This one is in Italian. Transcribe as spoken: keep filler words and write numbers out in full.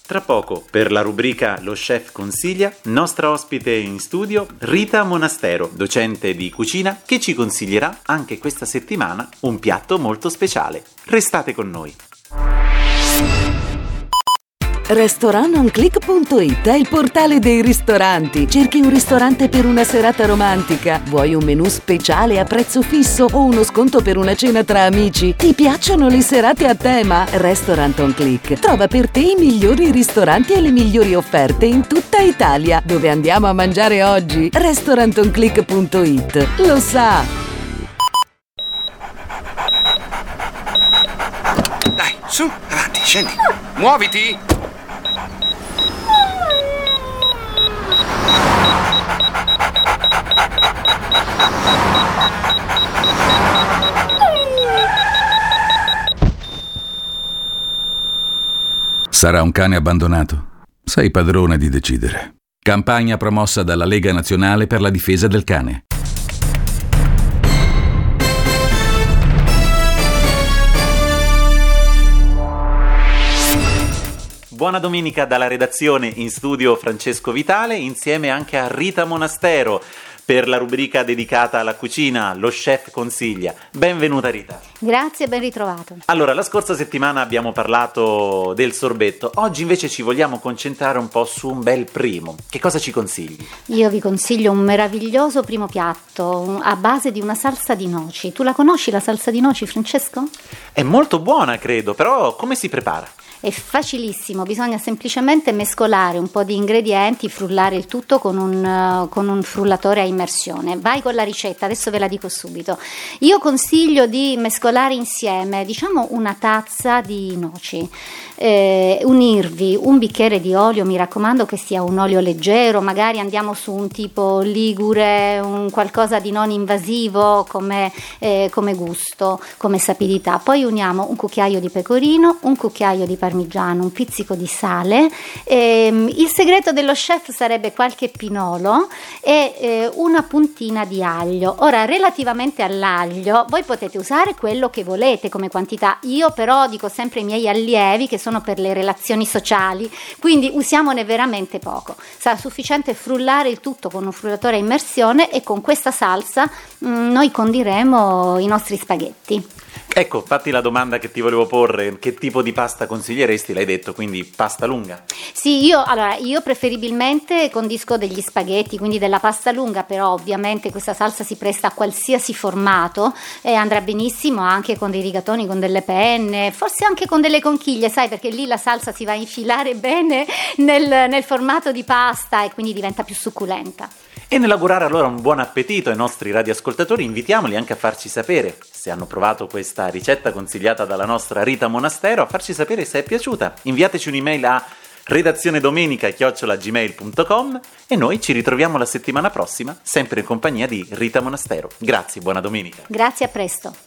Tra poco, per la rubrica Lo Chef consiglia, nostra ospite in studio Rita Monastero, docente di cucina, che ci consiglierà anche questa settimana un piatto molto speciale. Restate con noi. Restaurant on click punto it è il portale dei ristoranti. Cerchi un ristorante per una serata romantica? Vuoi un menù speciale a prezzo fisso o uno sconto per una cena tra amici? Ti piacciono le serate a tema? Restaurant on Click trova per te i migliori ristoranti e le migliori offerte in tutta Italia. Dove andiamo a mangiare oggi? Restaurant on click punto it lo sa! Dai, su, avanti, scendi. Muoviti! Sarà un cane abbandonato? Sei padrone di decidere. Campagna promossa dalla Lega Nazionale per la Difesa del Cane. Buona domenica dalla redazione, in studio Francesco Vitale, insieme anche a Rita Monastero per la rubrica dedicata alla cucina, Lo Chef consiglia. Benvenuta Rita. Grazie, ben ritrovato. Allora, la scorsa settimana abbiamo parlato del sorbetto, oggi invece ci vogliamo concentrare un po' su un bel primo. Che cosa ci consigli? Io vi consiglio un meraviglioso primo piatto a base di una salsa di noci. Tu la conosci la salsa di noci, Francesco? È molto buona, credo, però come si prepara? È facilissimo, bisogna semplicemente mescolare un po' di ingredienti, frullare il tutto con un, uh, con un frullatore a immersione. Vai con la ricetta, adesso ve la dico subito. Io consiglio di mescolare insieme, diciamo, una tazza di noci, eh, unirvi un bicchiere di olio, mi raccomando che sia un olio leggero, magari andiamo su un tipo ligure, un qualcosa di non invasivo come, eh, come gusto, come sapidità. Poi uniamo un cucchiaio di pecorino, un cucchiaio di parmigiano, un pizzico di sale. Ehm, il segreto dello chef sarebbe qualche pinolo e eh, una puntina di aglio. Ora, relativamente all'aglio, voi potete usare quello che volete come quantità. Io però dico sempre ai miei allievi che sono per le relazioni sociali, quindi usiamone veramente poco. Sarà sufficiente frullare il tutto con un frullatore a immersione e con questa salsa mh, noi condiremo i nostri spaghetti. Ecco, fatti la domanda che ti volevo porre, che tipo di pasta consiglieresti? L'hai detto, quindi pasta lunga? Sì, io allora io preferibilmente condisco degli spaghetti, quindi della pasta lunga, però ovviamente questa salsa si presta a qualsiasi formato e andrà benissimo anche con dei rigatoni, con delle penne, forse anche con delle conchiglie, sai, perché lì la salsa si va a infilare bene nel, nel formato di pasta e quindi diventa più succulenta. E nell'augurare allora un buon appetito ai nostri radioascoltatori, invitiamoli anche a farci sapere se hanno provato questa ricetta consigliata dalla nostra Rita Monastero, a farci sapere se è piaciuta. Inviateci un'email a redazione domenica chiocciola gmail punto com e noi ci ritroviamo la settimana prossima, sempre in compagnia di Rita Monastero. Grazie, buona domenica. Grazie, a presto.